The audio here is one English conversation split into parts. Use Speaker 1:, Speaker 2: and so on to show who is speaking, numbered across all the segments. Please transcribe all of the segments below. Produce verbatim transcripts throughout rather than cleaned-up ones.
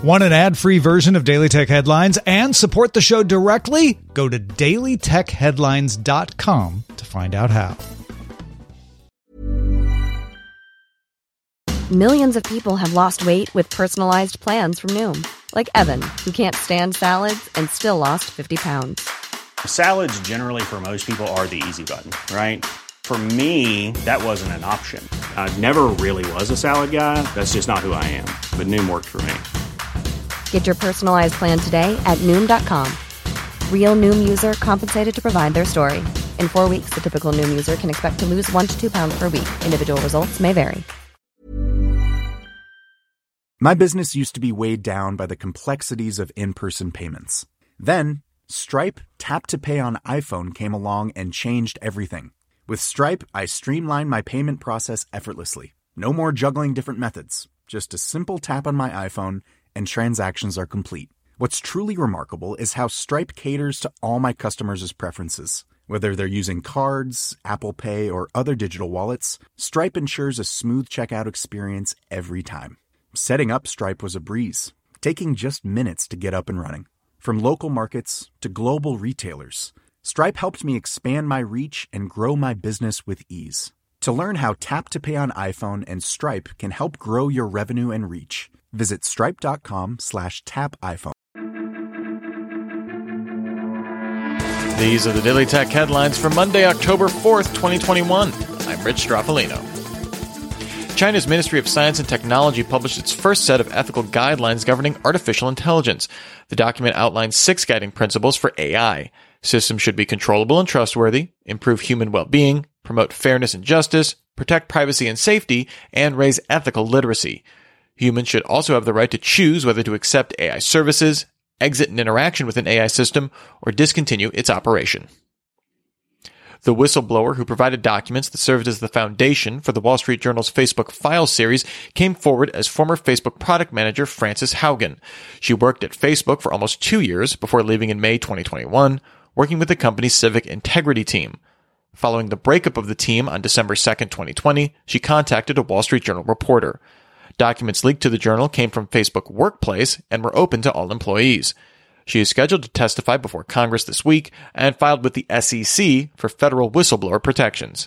Speaker 1: Want an ad-free version of Daily Tech Headlines and support the show directly? Go to daily tech headlines dot com to find out how.
Speaker 2: Millions of people have lost weight with personalized plans from Noom. Like Evan, who can't stand salads and still lost fifty pounds.
Speaker 3: Salads generally for most people are the easy button, right? For me, that wasn't an option. I never really was a salad guy. That's just not who I am. But Noom worked for me.
Speaker 2: Get your personalized plan today at Noom dot com. Real Noom user compensated to provide their story. In four weeks, the typical Noom user can expect to lose one to two pounds per week. Individual results may vary.
Speaker 4: My business used to be weighed down by the complexities of in-person payments. Then, Stripe Tap to Pay on iPhone came along and changed everything. With Stripe, I streamlined my payment process effortlessly. No more juggling different methods. Just a simple tap on my iPhone and transactions are complete. What's truly remarkable is how Stripe caters to all my customers' preferences. Whether they're using cards, Apple Pay, or other digital wallets, Stripe ensures a smooth checkout experience every time. Setting up Stripe was a breeze, taking just minutes to get up and running. From local markets to global retailers, Stripe helped me expand my reach and grow my business with ease. To learn how Tap to Pay on iPhone and Stripe can help grow your revenue and reach, visit stripe.com slash tap iPhone.
Speaker 5: These are the Daily Tech headlines for Monday, October fourth, twenty twenty-one. I'm Rich Stroffolino. China's Ministry of Science and Technology published its first set of ethical guidelines governing artificial intelligence. The document outlines six guiding principles for A I. Systems should be controllable and trustworthy, improve human well-being, promote fairness and justice, protect privacy and safety, and raise ethical literacy. Humans should also have the right to choose whether to accept A I services, exit an interaction with an A I system, or discontinue its operation. The whistleblower who provided documents that served as the foundation for the Wall Street Journal's Facebook Files series came forward as former Facebook product manager Frances Haugen. She worked at Facebook for almost two years before leaving in May twenty twenty-one, working with the company's civic integrity team. Following the breakup of the team on December second, twenty twenty, she contacted a Wall Street Journal reporter. Documents leaked to the Journal came from Facebook Workplace and were open to all employees. She is scheduled to testify before Congress this week and filed with the S E C for federal whistleblower protections.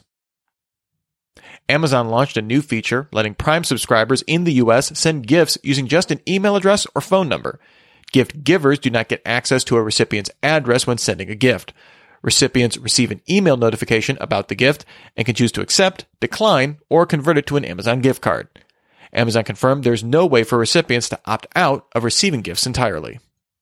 Speaker 5: Amazon launched a new feature letting Prime subscribers in the U S send gifts using just an email address or phone number. Gift givers do not get access to a recipient's address when sending a gift. Recipients receive an email notification about the gift and can choose to accept, decline, or convert it to an Amazon gift card. Amazon confirmed there's no way for recipients to opt out of receiving gifts entirely.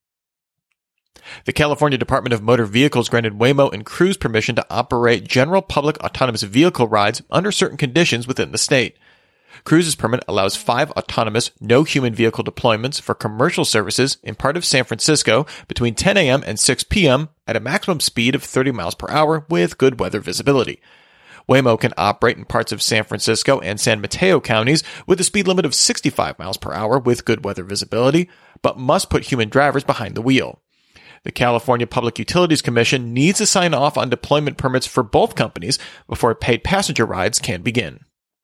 Speaker 5: The California Department of Motor Vehicles granted Waymo and Cruise permission to operate general public autonomous vehicle rides under certain conditions within the state. Cruise's permit allows five autonomous, no-human vehicle deployments for commercial services in part of San Francisco between ten a.m. and six p.m. at a maximum speed of thirty miles per hour with good weather visibility. Waymo can operate in parts of San Francisco and San Mateo counties with a speed limit of sixty-five miles per hour with good weather visibility, but must put human drivers behind the wheel. The California Public Utilities Commission needs to sign off on deployment permits for both companies before paid passenger rides can begin.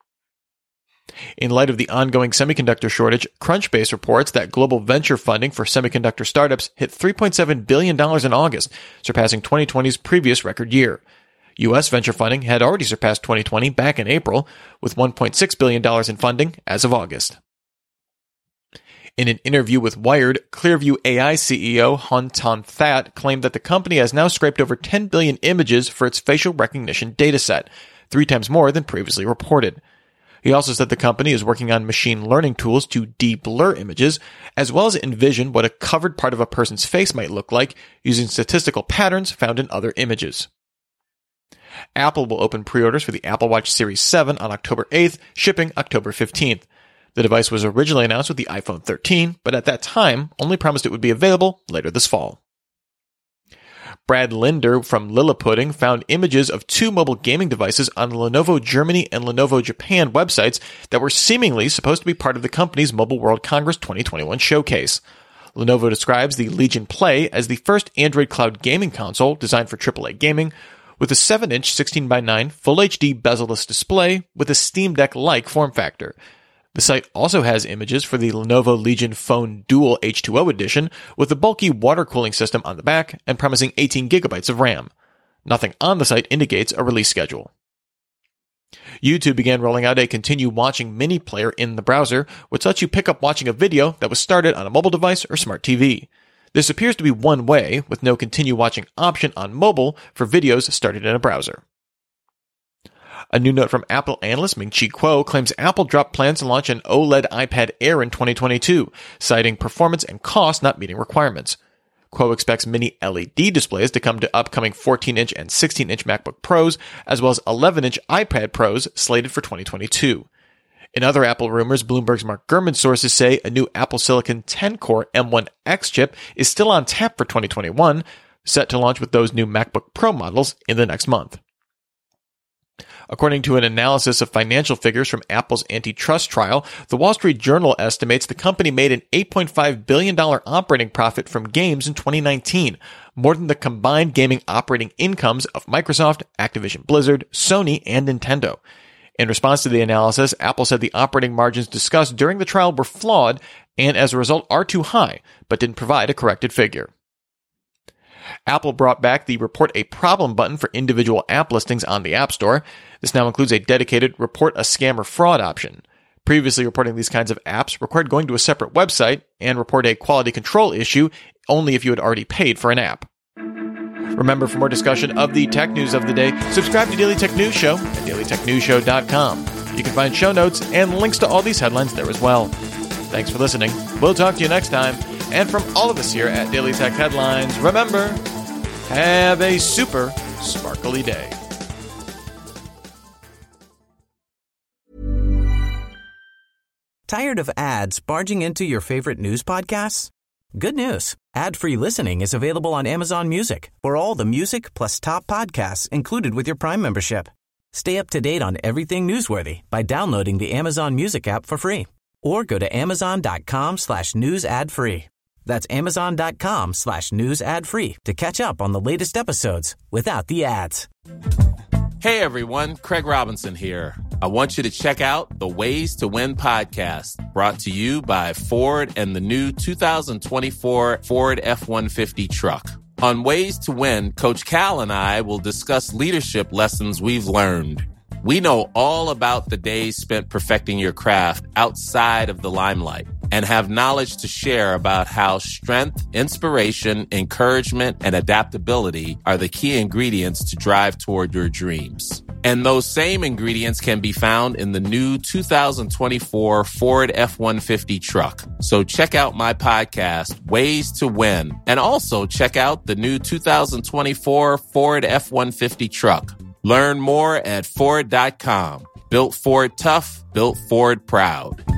Speaker 5: In light of the ongoing semiconductor shortage, Crunchbase reports that global venture funding for semiconductor startups hit three point seven billion dollars in August, surpassing twenty twenty's previous record year. U S venture funding had already surpassed twenty twenty back in April, with one point six billion dollars in funding as of August. In an interview with Wired, Clearview A I C E O Han Tan That claimed that the company has now scraped over ten billion images for its facial recognition dataset, three times more than previously reported. He also said the company is working on machine learning tools to de-blur images, as well as envision what a covered part of a person's face might look like using statistical patterns found in other images. Apple will open pre-orders for the Apple Watch Series seven on October eighth, shipping October fifteenth. The device was originally announced with the iPhone thirteen, but at that time only promised it would be available later this fall. Brad Linder from Lilipudding found images of two mobile gaming devices on the Lenovo Germany and Lenovo Japan websites that were seemingly supposed to be part of the company's Mobile World Congress twenty twenty-one showcase. Lenovo describes the Legion Play as the first Android cloud gaming console designed for triple A gaming, with a seven inch sixteen by nine Full H D bezel-less display with a Steam Deck-like form factor. The site also has images for the Lenovo Legion Phone Dual H two O edition with a bulky water cooling system on the back and promising eighteen gigabytes of RAM. Nothing on the site indicates a release schedule. YouTube began rolling out a continue watching mini player in the browser, which lets you pick up watching a video that was started on a mobile device or smart T V. This appears to be one way, with no continue watching option on mobile for videos started in a browser. A new note from Apple analyst Ming-Chi Kuo claims Apple dropped plans to launch an OLED iPad Air in twenty twenty-two, citing performance and cost not meeting requirements. Kuo expects mini L E D displays to come to upcoming fourteen-inch and sixteen-inch MacBook Pros, as well as eleven-inch iPad Pros slated for twenty twenty-two. In other Apple rumors, Bloomberg's Mark Gurman sources say a new Apple Silicon ten-core M one X chip is still on tap for twenty twenty-one, set to launch with those new MacBook Pro models in the next month. According to an analysis of financial figures from Apple's antitrust trial, the Wall Street Journal estimates the company made an eight point five billion dollars operating profit from games in twenty nineteen, more than the combined gaming operating incomes of Microsoft, Activision Blizzard, Sony, and Nintendo. In response to the analysis, Apple said the operating margins discussed during the trial were flawed and as a result are too high, but didn't provide a corrected figure. Apple brought back the Report a Problem button for individual app listings on the App Store. This now includes a dedicated Report a Scam or Fraud option. Previously, reporting these kinds of apps required going to a separate website and report a quality control issue only if you had already paid for an app. Remember, for more discussion of the tech news of the day, subscribe to Daily Tech News Show at daily tech news show dot com. You can find show notes and links to all these headlines there as well. Thanks for listening. We'll talk to you next time. And from all of us here at Daily Tech Headlines, remember, have a super sparkly day.
Speaker 6: Tired of ads barging into your favorite news podcasts? Good news. Ad-free listening is available on Amazon Music for all the music plus top podcasts included with your Prime membership. Stay up to date on everything newsworthy by downloading the Amazon Music app for free or go to amazon.com slash news ad free. That's amazon.com slash news ad free to catch up on the latest episodes without the ads.
Speaker 7: Hey everyone, Craig Robinson here. I want you to check out the Ways to Win podcast, brought to you by Ford and the new two thousand twenty-four Ford F one fifty truck. On Ways to Win, Coach Cal and I will discuss leadership lessons we've learned. We know all about the days spent perfecting your craft outside of the limelight and have knowledge to share about how strength, inspiration, encouragement, and adaptability are the key ingredients to drive toward your dreams. And those same ingredients can be found in the new two thousand twenty-four Ford F one fifty truck. So check out my podcast, Ways to Win, and also check out the new two thousand twenty-four Ford F one fifty truck. Learn more at Ford dot com. Built Ford tough, built Ford proud.